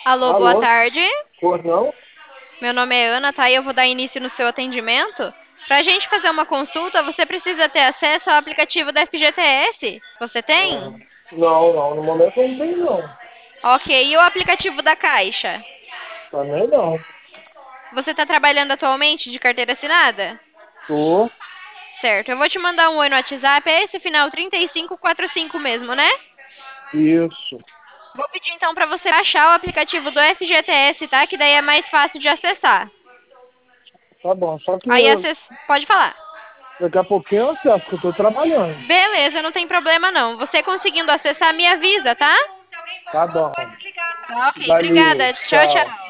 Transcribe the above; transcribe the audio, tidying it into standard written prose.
Alô, boa Alô? tarde. Pois não? Meu nome é Ana, tá? E eu vou dar início no seu atendimento. Pra gente fazer uma consulta, você precisa ter acesso ao aplicativo da FGTS. Você Ah, tem? não. No momento eu não tenho, não. Ok, e o aplicativo da Caixa? Também não. Você tá trabalhando atualmente de carteira assinada? Tô. Certo, eu vou te mandar um oi no WhatsApp. É esse final 3545 mesmo, né? Isso. Vou pedir então pra você baixar o aplicativo do FGTS, tá? Que daí é mais fácil de acessar. Tá bom. Só que Aí pode falar. daqui a pouquinho eu acesso, porque eu tô trabalhando. Beleza, não tem problema não. Você conseguindo acessar, me avisa, tá? Tá bom. Tá, ok, Valeu. obrigada. Tchau, Tchau. tchau.